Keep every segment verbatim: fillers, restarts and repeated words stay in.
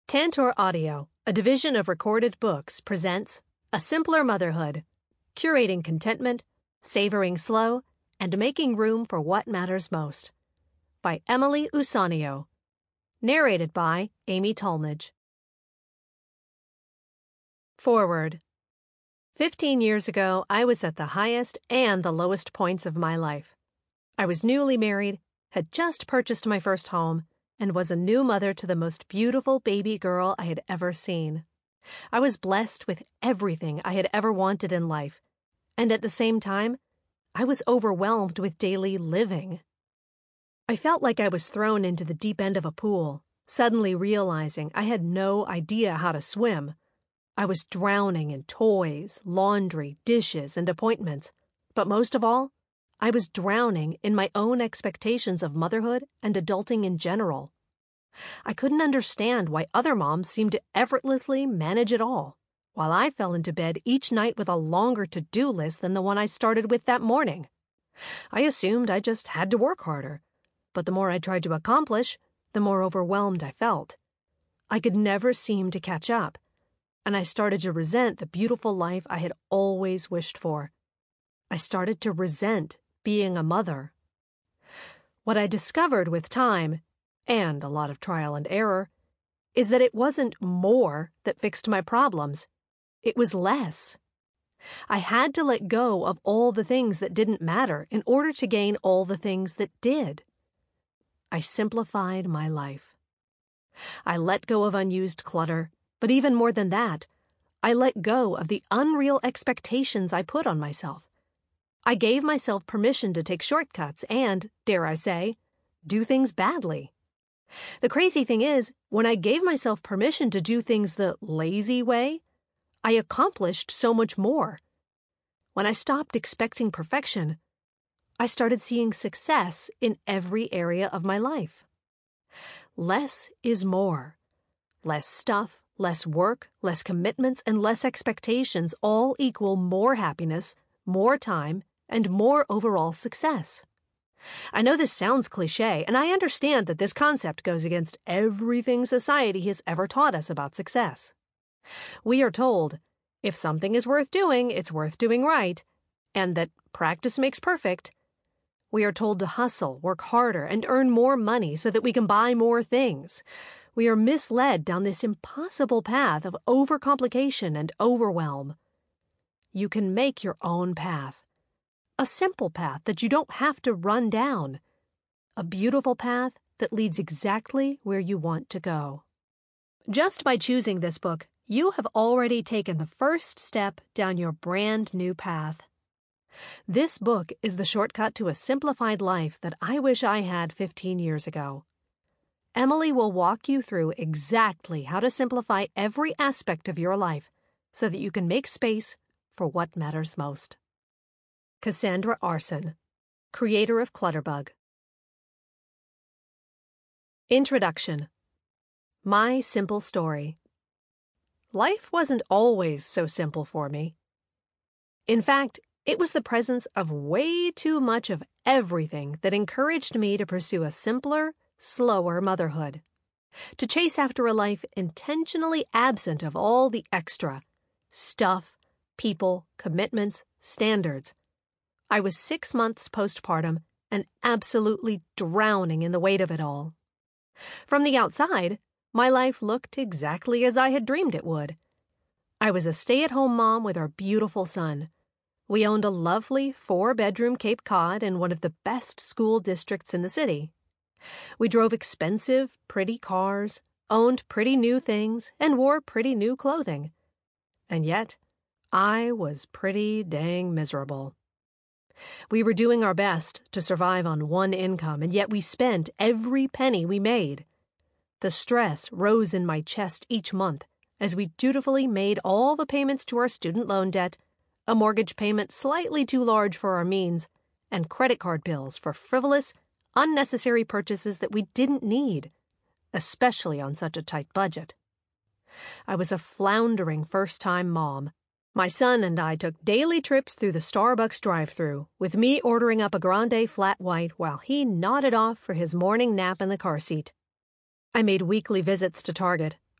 Tantor Audio, a division of Recorded Books, presents A Simpler Motherhood, Curating Contentment, Savoring Slow, and Making Room for What Matters Most, by Emily Usanio. Narrated by Amy Tolmage. Forward. Fifteen years ago, I was at the highest and the lowest points of my life. I was newly married, had just purchased my first home, and was a new mother to the most beautiful baby girl I had ever seen. I was blessed with everything I had ever wanted in life, and at the same time, I was overwhelmed with daily living. I felt like I was thrown into the deep end of a pool, suddenly realizing I had no idea how to swim. I was drowning in toys, laundry, dishes, and appointments, but most of all, I was drowning in my own expectations of motherhood and adulting in general. I couldn't understand why other moms seemed to effortlessly manage it all, while I fell into bed each night with a longer to-do list than the one I started with that morning. I assumed I just had to work harder, but the more I tried to accomplish, the more overwhelmed I felt. I could never seem to catch up, and I started to resent the beautiful life I had always wished for. I started to resent being a mother. What I discovered with time, and a lot of trial and error, is that it wasn't more that fixed my problems. It was less. I had to let go of all the things that didn't matter in order to gain all the things that did. I simplified my life. I let go of unused clutter, but even more than that, I let go of the unreal expectations I put on myself. I gave myself permission to take shortcuts and, dare I say, do things badly. The crazy thing is, when I gave myself permission to do things the lazy way, I accomplished so much more. When I stopped expecting perfection, I started seeing success in every area of my life. Less is more. Less stuff, less work, less commitments, and less expectations all equal more happiness, more time, and more overall success. I know this sounds cliché, and I understand that this concept goes against everything society has ever taught us about success. We are told, if something is worth doing, it's worth doing right, and that practice makes perfect. We are told to hustle, work harder, and earn more money so that we can buy more things. We are misled down this impossible path of overcomplication and overwhelm. You can make your own path. A simple path that you don't have to run down. A beautiful path that leads exactly where you want to go. Just by choosing this book, you have already taken the first step down your brand new path. This book is the shortcut to a simplified life that I wish I had fifteen years ago. Emily will walk you through exactly how to simplify every aspect of your life so that you can make space for what matters most. Cassandra Arson, creator of Clutterbug. Introduction. My simple story. Life wasn't always so simple for me. In fact, it was the presence of way too much of everything that encouraged me to pursue a simpler, slower motherhood. To chase after a life intentionally absent of all the extra stuff, people, commitments, standards. I was six months postpartum and absolutely drowning in the weight of it all. From the outside, my life looked exactly as I had dreamed it would. I was a stay-at-home mom with our beautiful son. We owned a lovely four-bedroom Cape Cod in one of the best school districts in the city. We drove expensive, pretty cars, owned pretty new things, and wore pretty new clothing. And yet, I was pretty dang miserable. We were doing our best to survive on one income, and yet we spent every penny we made. The stress rose in my chest each month as we dutifully made all the payments to our student loan debt, a mortgage payment slightly too large for our means, and credit card bills for frivolous, unnecessary purchases that we didn't need, especially on such a tight budget. I was a floundering first-time mom. My son and I took daily trips through the Starbucks drive-thru, with me ordering up a grande flat white while he nodded off for his morning nap in the car seat. I made weekly visits to Target,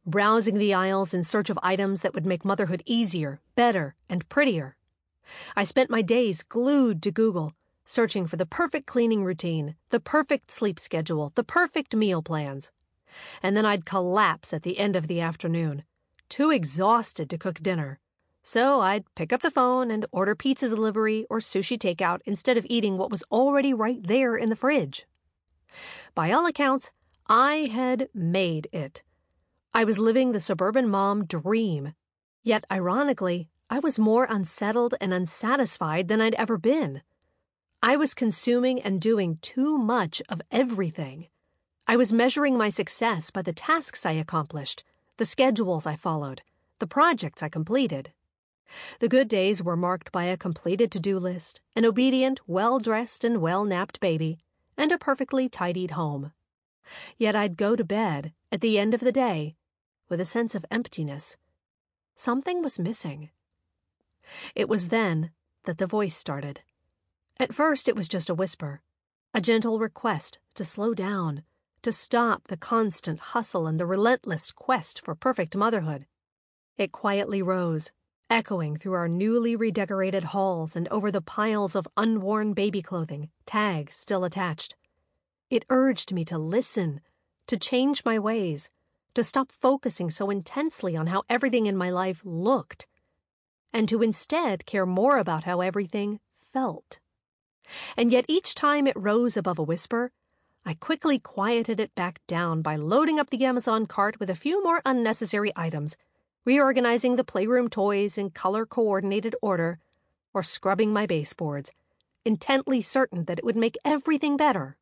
browsing the aisles in search of items that would make motherhood easier, better, and prettier. I spent my days glued to Google, searching for the perfect cleaning routine, the perfect sleep schedule, the perfect meal plans. And then I'd collapse at the end of the afternoon, too exhausted to cook dinner. So I'd pick up the phone and order pizza delivery or sushi takeout instead of eating what was already right there in the fridge. By all accounts, I had made it. I was living the suburban mom dream. Yet, ironically, I was more unsettled and unsatisfied than I'd ever been. I was consuming and doing too much of everything. I was measuring my success by the tasks I accomplished, the schedules I followed, the projects I completed. The good days were marked by a completed to-do list, an obedient, well-dressed, and well-napped baby, and a perfectly tidied home. Yet I'd go to bed, at the end of the day, with a sense of emptiness. Something was missing. It was then that the voice started. At first it was just a whisper, a gentle request to slow down, to stop the constant hustle and the relentless quest for perfect motherhood. It quietly rose, echoing through our newly redecorated halls and over the piles of unworn baby clothing, tags still attached. It urged me to listen, to change my ways, to stop focusing so intensely on how everything in my life looked, and to instead care more about how everything felt. And yet each time it rose above a whisper, I quickly quieted it back down by loading up the Amazon cart with a few more unnecessary items, reorganizing the playroom toys in color-coordinated order, or scrubbing my baseboards, intently certain that it would make everything better.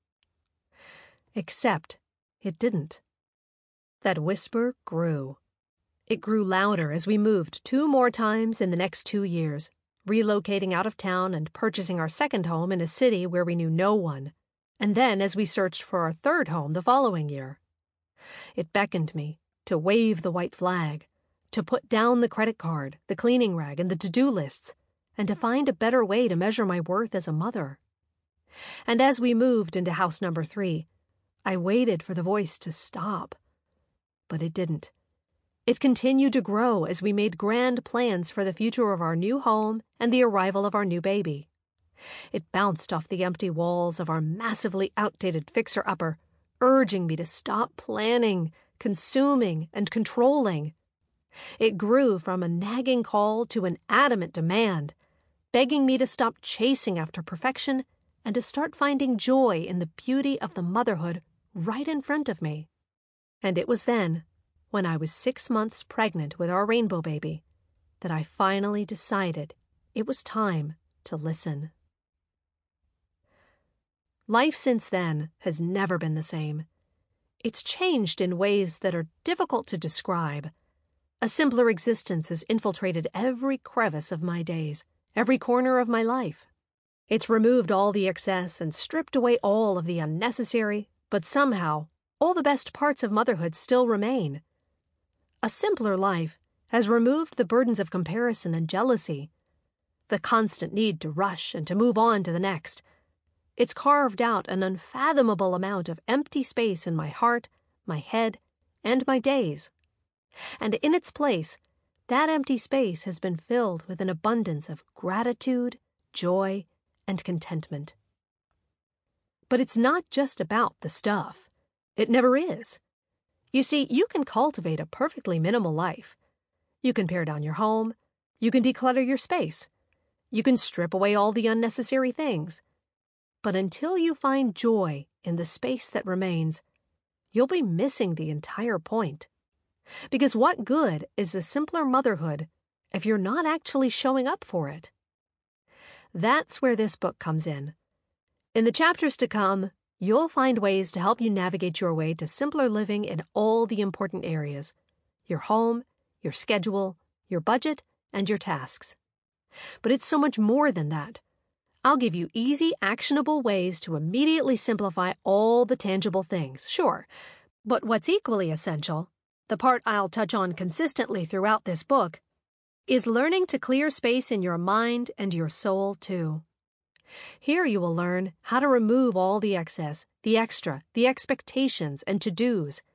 Except it didn't. That whisper grew. It grew louder as we moved two more times in the next two years, relocating out of town and purchasing our second home in a city where we knew no one, and then as we searched for our third home the following year. It beckoned me to wave the white flag, to put down the credit card, the cleaning rag, and the to-do lists, and to find a better way to measure my worth as a mother. And as we moved into house number three, I waited for the voice to stop. But it didn't. It continued to grow as we made grand plans for the future of our new home and the arrival of our new baby. It bounced off the empty walls of our massively outdated fixer-upper, urging me to stop planning, consuming, and controlling. It grew from a nagging call to an adamant demand, begging me to stop chasing after perfection and to start finding joy in the beauty of the motherhood right in front of me. And it was then, when I was six months pregnant with our rainbow baby, that I finally decided it was time to listen. Life since then has never been the same. It's changed in ways that are difficult to describe. A simpler existence has infiltrated every crevice of my days, every corner of my life. It's removed all the excess and stripped away all of the unnecessary, but somehow, all the best parts of motherhood still remain. A simpler life has removed the burdens of comparison and jealousy, the constant need to rush and to move on to the next. It's carved out an unfathomable amount of empty space in my heart, my head, and my days. And in its place, that empty space has been filled with an abundance of gratitude, joy, and contentment. But it's not just about the stuff. It never is. You see, you can cultivate a perfectly minimal life. You can pare down your home. You can declutter your space. You can strip away all the unnecessary things. But until you find joy in the space that remains, you'll be missing the entire point. Because what good is a simpler motherhood if you're not actually showing up for it? That's where this book comes in. In the chapters to come, you'll find ways to help you navigate your way to simpler living in all the important areas: your home, your schedule, your budget, and your tasks. But it's so much more than that. I'll give you easy, actionable ways to immediately simplify all the tangible things, sure. But what's equally essential, the part I'll touch on consistently throughout this book, is learning to clear space in your mind and your soul, too. Here you will learn how to remove all the excess, the extra, the expectations, and to-dos,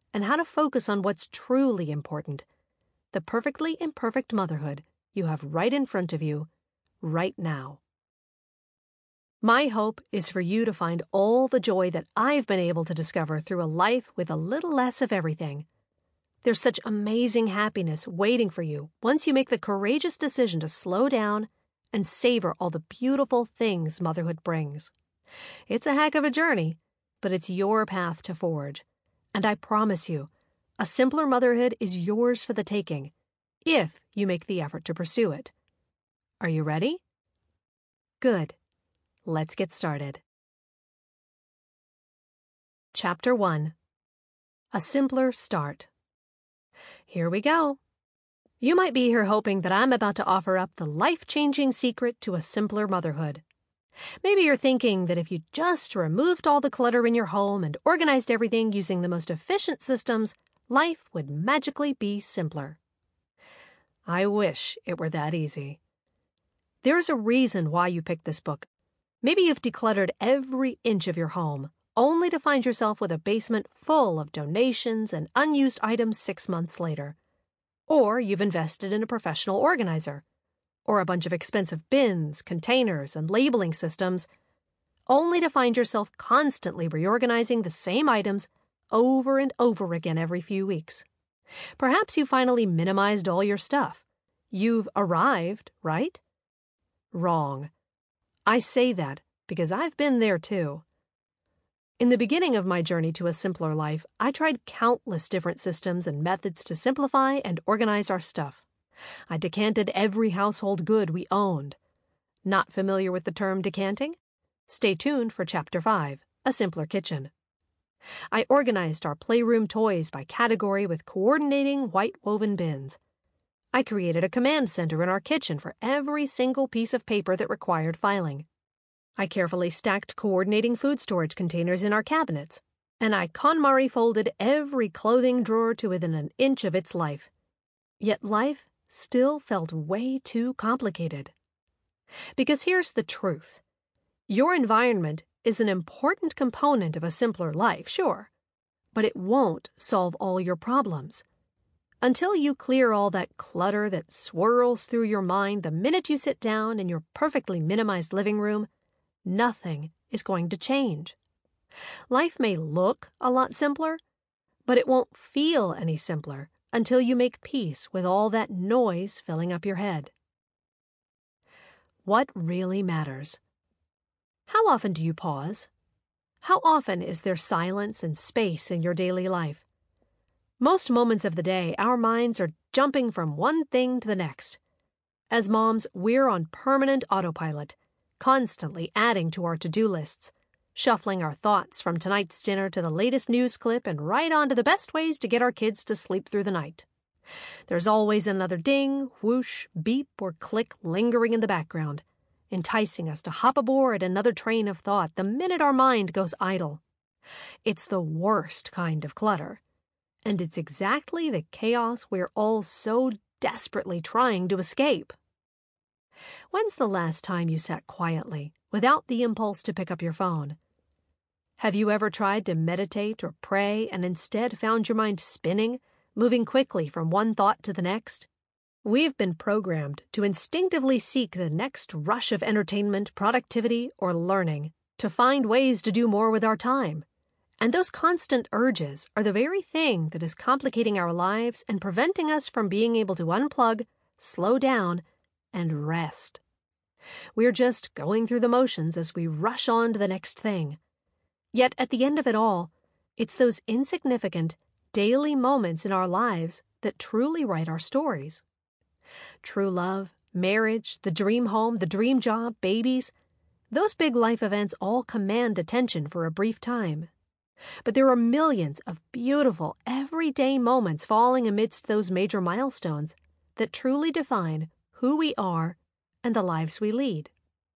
and how to focus on what's truly important, the perfectly imperfect motherhood you have right in front of you, right now. My hope is for you to find all the joy that I've been able to discover through a life with a little less of everything. There's such amazing happiness waiting for you once you make the courageous decision to slow down and savor all the beautiful things motherhood brings. It's a heck of a journey, but it's your path to forge. And I promise you, a simpler motherhood is yours for the taking, if you make the effort to pursue it. Are you ready? Good. Let's get started. Chapter one. A Simpler Start. Here we go. You might be here hoping that I'm about to offer up the life-changing secret to a simpler motherhood. Maybe you're thinking that if you just removed all the clutter in your home and organized everything using the most efficient systems, life would magically be simpler. I wish it were that easy. There's a reason why you picked this book. Maybe you've decluttered every inch of your home, only to find yourself with a basement full of donations and unused items six months later. Or you've invested in a professional organizer, or a bunch of expensive bins, containers, and labeling systems, only to find yourself constantly reorganizing the same items over and over again every few weeks. Perhaps you finally minimized all your stuff. You've arrived, right? Wrong. I say that because I've been there too. In the beginning of my journey to a simpler life, I tried countless different systems and methods to simplify and organize our stuff. I decanted every household good we owned. Not familiar with the term decanting? Stay tuned for Chapter five, A Simpler Kitchen. I organized our playroom toys by category with coordinating white woven bins. I created a command center in our kitchen for every single piece of paper that required filing. I carefully stacked coordinating food storage containers in our cabinets, and I KonMari folded every clothing drawer to within an inch of its life. Yet life still felt way too complicated. Because here's the truth. Your environment is an important component of a simpler life, sure, but it won't solve all your problems. Until you clear all that clutter that swirls through your mind the minute you sit down in your perfectly minimized living room, nothing is going to change. Life may look a lot simpler, but it won't feel any simpler until you make peace with all that noise filling up your head. What really matters? How often do you pause? How often is there silence and space in your daily life? Most moments of the day, our minds are jumping from one thing to the next. As moms, we're on permanent autopilot, constantly adding to our to-do lists, shuffling our thoughts from tonight's dinner to the latest news clip and right on to the best ways to get our kids to sleep through the night. There's always another ding, whoosh, beep, or click lingering in the background, enticing us to hop aboard another train of thought the minute our mind goes idle. It's the worst kind of clutter, and it's exactly the chaos we're all so desperately trying to escape. When's the last time you sat quietly, without the impulse to pick up your phone? Have you ever tried to meditate or pray and instead found your mind spinning, moving quickly from one thought to the next? We've been programmed to instinctively seek the next rush of entertainment, productivity, or learning, to find ways to do more with our time. And those constant urges are the very thing that is complicating our lives and preventing us from being able to unplug, slow down, and rest. We're just going through the motions as we rush on to the next thing. Yet at the end of it all, it's those insignificant, daily moments in our lives that truly write our stories. True love, marriage, the dream home, the dream job, babies, those big life events all command attention for a brief time. But there are millions of beautiful, everyday moments falling amidst those major milestones that truly define who we are and the lives we lead.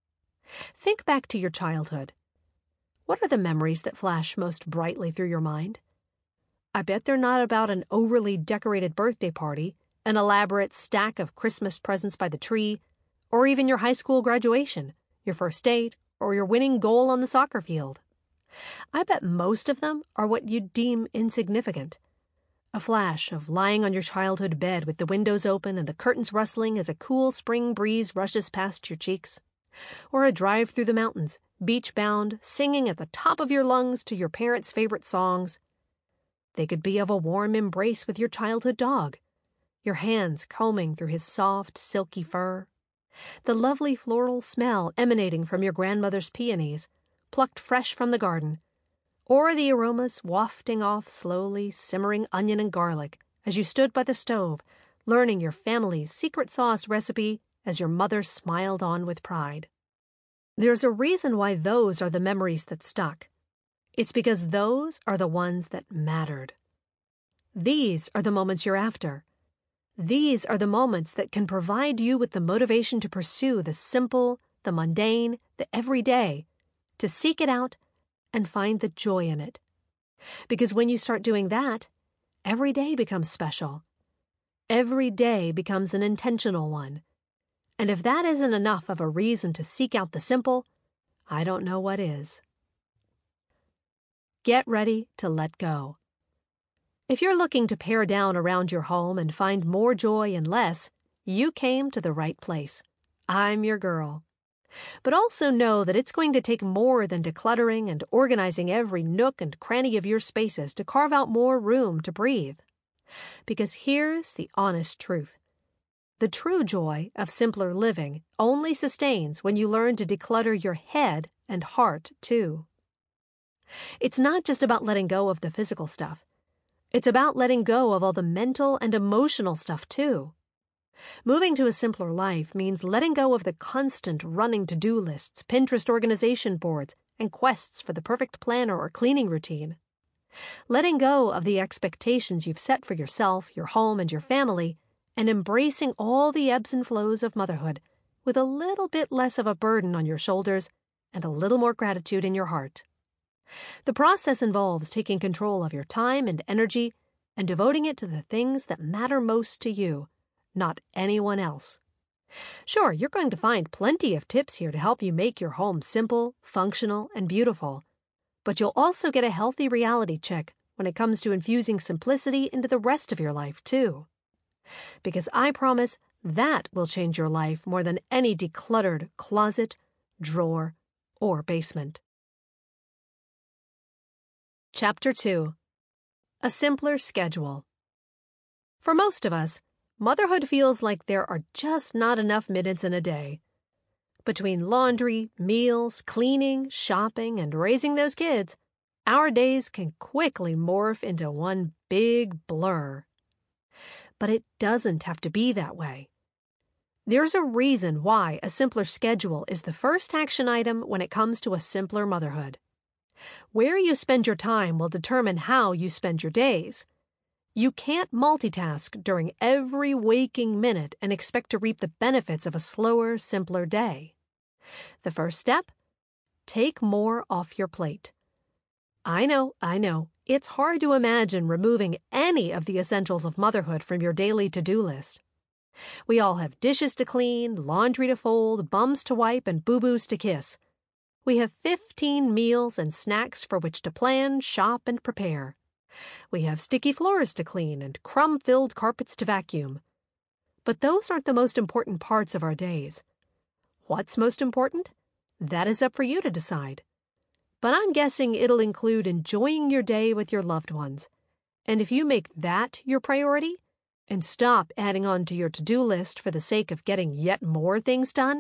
Think back to your childhood. What are the memories that flash most brightly through your mind? I bet they're not about an overly decorated birthday party, an elaborate stack of Christmas presents by the tree, or even your high school graduation, your first date, or your winning goal on the soccer field. I bet most of them are what you'd deem insignificant, A flash of lying on your childhood bed with the windows open and the curtains rustling as a cool spring breeze rushes past your cheeks. Or a drive through the mountains, beach-bound, singing at the top of your lungs to your parents' favorite songs. They could be of a warm embrace with your childhood dog, your hands combing through his soft, silky fur, the lovely floral smell emanating from your grandmother's peonies, plucked fresh from the garden, or the aromas wafting off slowly simmering onion and garlic as you stood by the stove, learning your family's secret sauce recipe as your mother smiled on with pride. There's a reason why those are the memories that stuck. It's because those are the ones that mattered. These are the moments you're after. These are the moments that can provide you with the motivation to pursue the simple, the mundane, the everyday, to seek it out and find the joy in it. Because when you start doing that, every day becomes special. Every day becomes an intentional one. And if that isn't enough of a reason to seek out the simple, I don't know what is. Get ready to let go. If you're looking to pare down around your home and find more joy and less, you came to the right place. I'm your girl. But also know that it's going to take more than decluttering and organizing every nook and cranny of your spaces to carve out more room to breathe. Because here's the honest truth. The true joy of simpler living only sustains when you learn to declutter your head and heart, too. It's not just about letting go of the physical stuff. It's about letting go of all the mental and emotional stuff, too. Moving to a simpler life means letting go of the constant running to-do lists, Pinterest organization boards, and quests for the perfect planner or cleaning routine. Letting go of the expectations you've set for yourself, your home, and your family, and embracing all the ebbs and flows of motherhood with a little bit less of a burden on your shoulders and a little more gratitude in your heart. The process involves taking control of your time and energy and devoting it to the things that matter most to you, not anyone else. Sure, you're going to find plenty of tips here to help you make your home simple, functional, and beautiful. But you'll also get a healthy reality check when it comes to infusing simplicity into the rest of your life, too. Because I promise that will change your life more than any decluttered closet, drawer, or basement. Chapter two. A Simpler Schedule. For most of us, motherhood feels like there are just not enough minutes in a day. Between laundry, meals, cleaning, shopping, and raising those kids, our days can quickly morph into one big blur. But it doesn't have to be that way. There's a reason why a simpler schedule is the first action item when it comes to a simpler motherhood. Where you spend your time will determine how you spend your days. You can't multitask during every waking minute and expect to reap the benefits of a slower, simpler day. The first step? Take more off your plate. I know, I know, it's hard to imagine removing any of the essentials of motherhood from your daily to-do list. We all have dishes to clean, laundry to fold, bums to wipe, and boo-boos to kiss. We have fifteen meals and snacks for which to plan, shop, and prepare. We have sticky floors to clean and crumb-filled carpets to vacuum. But those aren't the most important parts of our days. What's most important? That is up for you to decide. But I'm guessing it'll include enjoying your day with your loved ones. And if you make that your priority, and stop adding on to your to-do list for the sake of getting yet more things done,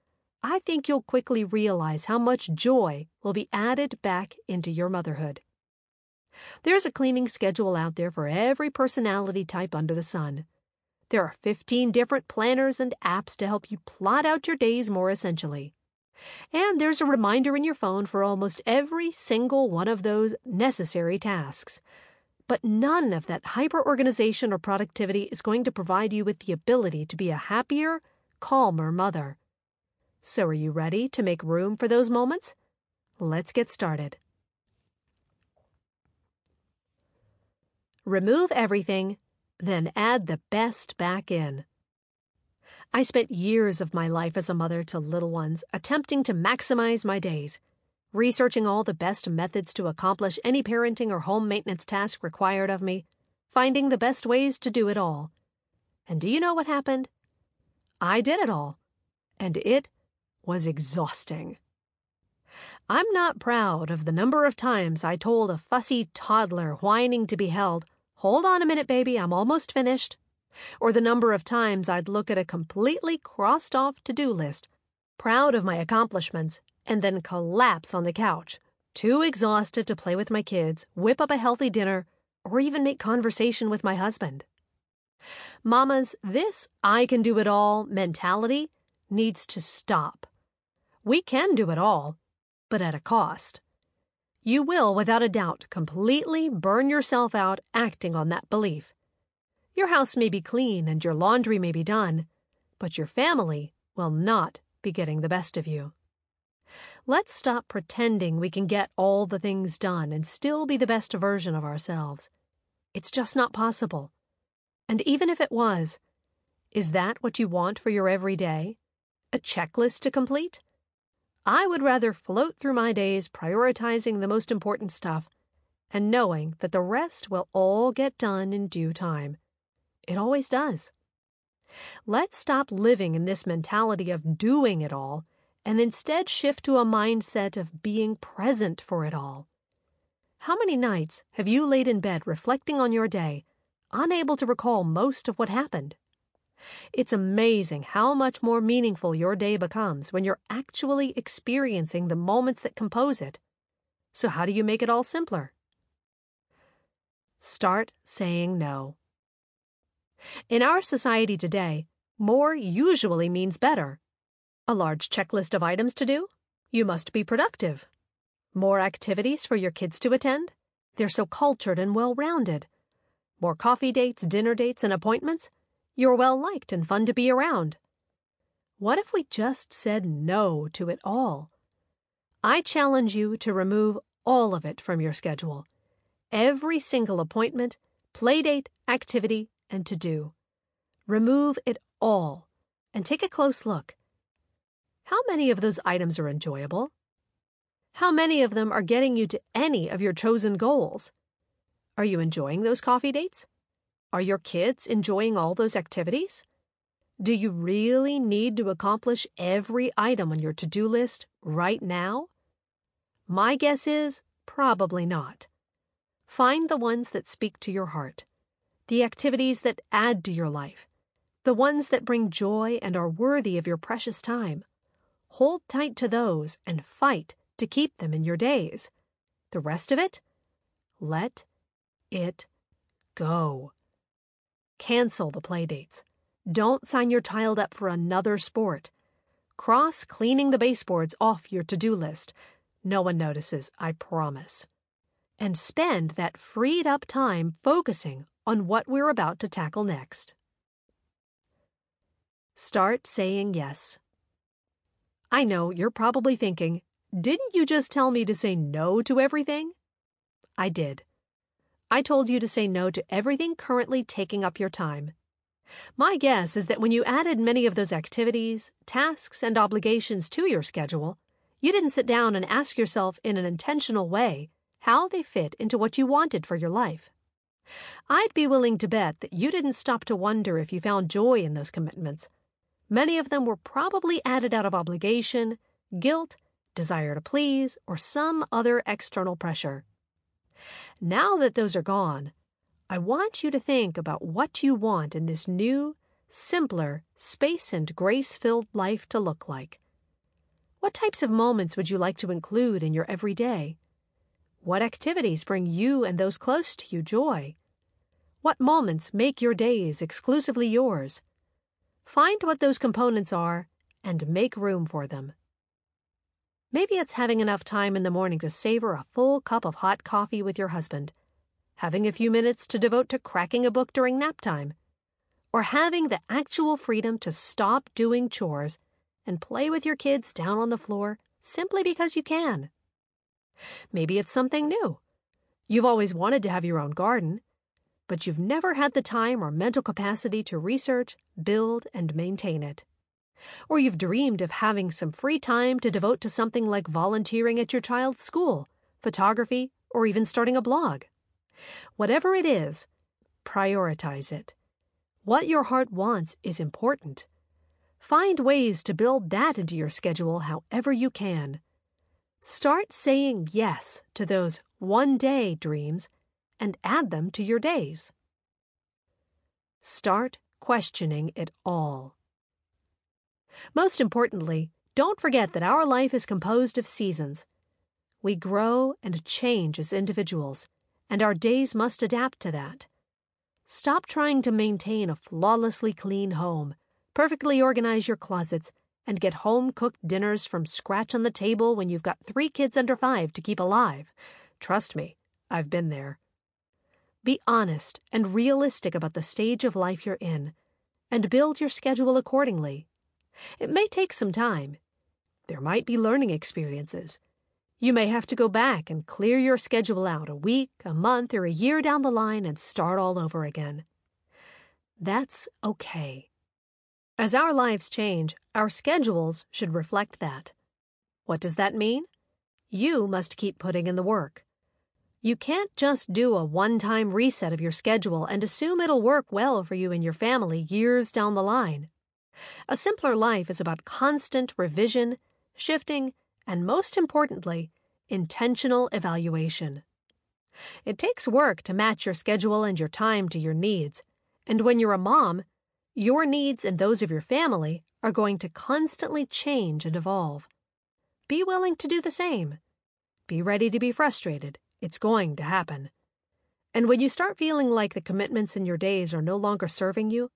I think you'll quickly realize how much joy will be added back into your motherhood. There's a cleaning schedule out there for every personality type under the sun. There are fifteen different planners and apps to help you plot out your days more essentially. And there's a reminder in your phone for almost every single one of those necessary tasks. But none of that hyper-organization or productivity is going to provide you with the ability to be a happier, calmer mother. So are you ready to make room for those moments? Let's get started. Remove everything, then add the best back in. I spent years of my life as a mother to little ones attempting to maximize my days, researching all the best methods to accomplish any parenting or home maintenance task required of me, finding the best ways to do it all. And do you know what happened? I did it all, and it was exhausting. I'm not proud of the number of times I told a fussy toddler whining to be held, "Hold on a minute, baby, I'm almost finished." Or the number of times I'd look at a completely crossed-off to-do list, proud of my accomplishments, and then collapse on the couch, too exhausted to play with my kids, whip up a healthy dinner, or even make conversation with my husband. Mama's "this I-can-do-it-all" mentality needs to stop. We can do it all, but at a cost. You will, without a doubt, completely burn yourself out acting on that belief. Your house may be clean and your laundry may be done, but your family will not be getting the best of you. Let's stop pretending we can get all the things done and still be the best version of ourselves. It's just not possible. And even if it was, is that what you want for your everyday? A checklist to complete? I would rather float through my days prioritizing the most important stuff and knowing that the rest will all get done in due time. It always does. Let's stop living in this mentality of doing it all and instead shift to a mindset of being present for it all. How many nights have you laid in bed reflecting on your day, unable to recall most of what happened? It's amazing how much more meaningful your day becomes when you're actually experiencing the moments that compose it. So how do you make it all simpler? Start saying no. In our society today, more usually means better. A large checklist of items to do? You must be productive. More activities for your kids to attend? They're so cultured and well-rounded. More coffee dates, dinner dates, and appointments? You're well-liked and fun to be around. What if we just said no to it all? I challenge you to remove all of it from your schedule. Every single appointment, playdate, activity, and to-do. Remove it all and take a close look. How many of those items are enjoyable? How many of them are getting you to any of your chosen goals? Are you enjoying those coffee dates? Are your kids enjoying all those activities? Do you really need to accomplish every item on your to-do list right now? My guess is probably not. Find the ones that speak to your heart, the activities that add to your life, the ones that bring joy and are worthy of your precious time. Hold tight to those and fight to keep them in your days. The rest of it? Let it go. Cancel the playdates. Don't sign your child up for another sport. Cross cleaning the baseboards off your to-do list. No one notices, I promise. And spend that freed up time focusing on what we're about to tackle next. Start saying yes. I know you're probably thinking, didn't you just tell me to say no to everything? I did. I told you to say no to everything currently taking up your time. My guess is that when you added many of those activities, tasks, and obligations to your schedule, you didn't sit down and ask yourself in an intentional way how they fit into what you wanted for your life. I'd be willing to bet that you didn't stop to wonder if you found joy in those commitments. Many of them were probably added out of obligation, guilt, desire to please, or some other external pressure. Now that those are gone, I want you to think about what you want in this new, simpler, space and grace-filled life to look like. What types of moments would you like to include in your everyday? What activities bring you and those close to you joy? What moments make your days exclusively yours? Find what those components are and make room for them. Maybe it's having enough time in the morning to savor a full cup of hot coffee with your husband, having a few minutes to devote to cracking a book during nap time, or having the actual freedom to stop doing chores and play with your kids down on the floor simply because you can. Maybe it's something new. You've always wanted to have your own garden, but you've never had the time or mental capacity to research, build, and maintain it. Or you've dreamed of having some free time to devote to something like volunteering at your child's school, photography, or even starting a blog. Whatever it is, prioritize it. What your heart wants is important. Find ways to build that into your schedule however you can. Start saying yes to those one-day dreams and add them to your days. Start questioning it all. Most importantly, don't forget that our life is composed of seasons. We grow and change as individuals, and our days must adapt to that. Stop trying to maintain a flawlessly clean home, perfectly organize your closets, and get home-cooked dinners from scratch on the table when you've got three kids under five to keep alive. Trust me, I've been there. Be honest and realistic about the stage of life you're in, and build your schedule accordingly. It may take some time. There might be learning experiences. You may have to go back and clear your schedule out a week, a month, or a year down the line and start all over again. That's okay. As our lives change, our schedules should reflect that. What does that mean? You must keep putting in the work. You can't just do a one-time reset of your schedule and assume it'll work well for you and your family years down the line. A simpler life is about constant revision, shifting, and most importantly, intentional evaluation. It takes work to match your schedule and your time to your needs, and when you're a mom, your needs and those of your family are going to constantly change and evolve. Be willing to do the same. Be ready to be frustrated. It's going to happen. And when you start feeling like the commitments in your days are no longer serving you,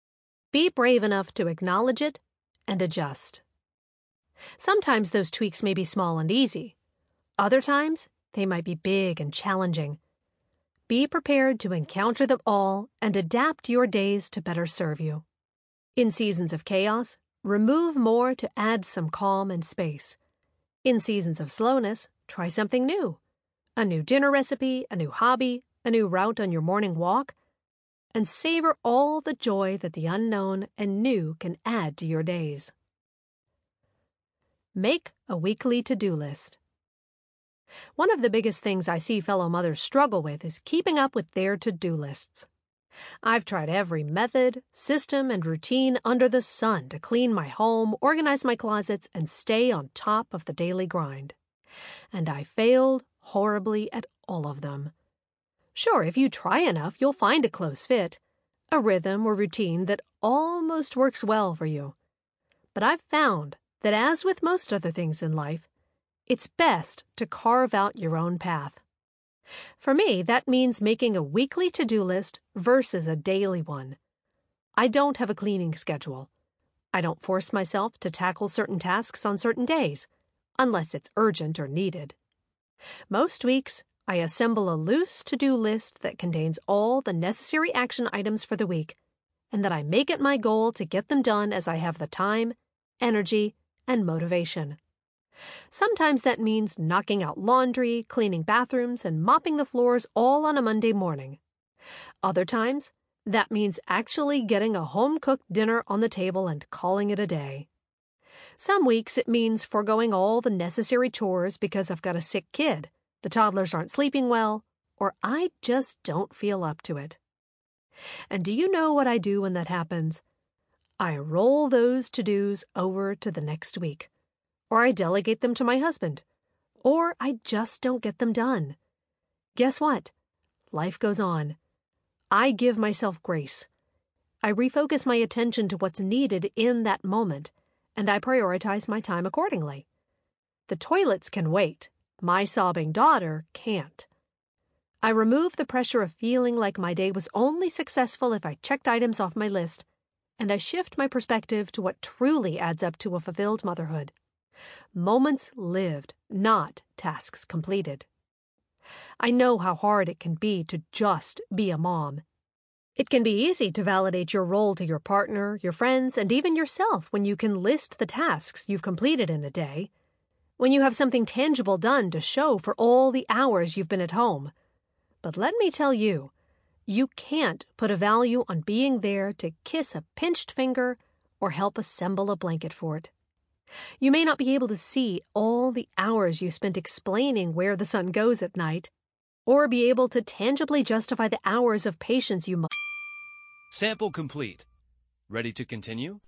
be brave enough to acknowledge it and adjust. Sometimes those tweaks may be small and easy. Other times, they might be big and challenging. Be prepared to encounter them all and adapt your days to better serve you. In seasons of chaos, remove more to add some calm and space. In seasons of slowness, try something new. A new dinner recipe, a new hobby, a new route on your morning walk, and savor all the joy that the unknown and new can add to your days. Make a weekly to-do list. One of the biggest things I see fellow mothers struggle with is keeping up with their to-do lists. I've tried every method, system, and routine under the sun to clean my home, organize my closets, and stay on top of the daily grind. And I failed horribly at all of them. Sure, if you try enough, you'll find a close fit, a rhythm or routine that almost works well for you. But I've found that as with most other things in life, it's best to carve out your own path. For me, that means making a weekly to-do list versus a daily one. I don't have a cleaning schedule. I don't force myself to tackle certain tasks on certain days, unless it's urgent or needed. Most weeks, I assemble a loose to-do list that contains all the necessary action items for the week, and that I make it my goal to get them done as I have the time, energy, and motivation. Sometimes that means knocking out laundry, cleaning bathrooms, and mopping the floors all on a Monday morning. Other times, that means actually getting a home-cooked dinner on the table and calling it a day. Some weeks it means foregoing all the necessary chores because I've got a sick kid, the toddlers aren't sleeping well, or I just don't feel up to it. And do you know what I do when that happens? I roll those to-dos over to the next week. Or I delegate them to my husband. Or I just don't get them done. Guess what? Life goes on. I give myself grace. I refocus my attention to what's needed in that moment, and I prioritize my time accordingly. The toilets can wait. My sobbing daughter can't. I remove the pressure of feeling like my day was only successful if I checked items off my list, and I shift my perspective to what truly adds up to a fulfilled motherhood. Moments lived, not tasks completed. I know how hard it can be to just be a mom. It can be easy to validate your role to your partner, your friends, and even yourself when you can list the tasks you've completed in a day, when you have something tangible done to show for all the hours you've been at home. But let me tell you, you can't put a value on being there to kiss a pinched finger or help assemble a blanket for it. You may not be able to see all the hours you spent explaining where the sun goes at night, or be able to tangibly justify the hours of patience you must. Sample complete. Ready to continue?